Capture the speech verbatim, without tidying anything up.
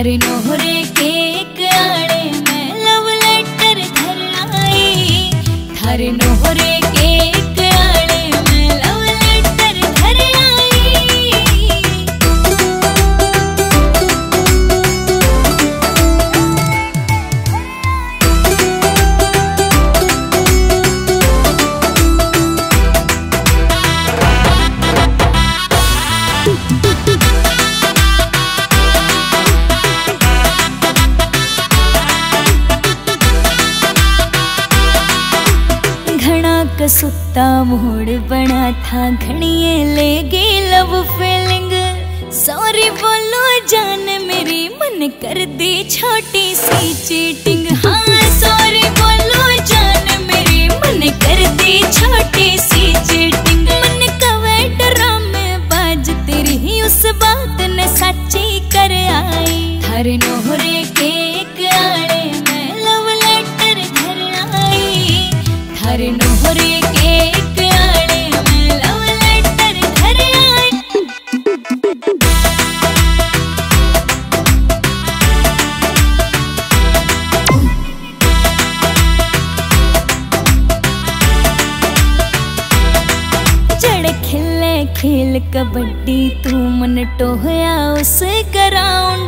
थारे नोहरे केक आड़े मैं लव लेटर घर आई। थारे नोहरे केक आड़े मैं लव लेटर घर आई। सुत्ता मूड बना था घड़िए ले गई लव फीलिंग। सॉरी बोलो जान मेरी मन कर दी छोटी सी चीटिंग। हाँ सॉरी बोलो जान मेरी मन कर दी छोटी सी चीटिंग। मन कवे ड्रामे बाज तेरी ही उस बात ने सच्ची कर आई। थारे नोहरे केक आड़े मैं लव लेटर घर आई। थारे नोहरे केक आड़े मैं लव लेटर घर आई। जड़ खिले खेल कबड्डी तू मन टोहया उस ग्राउंड।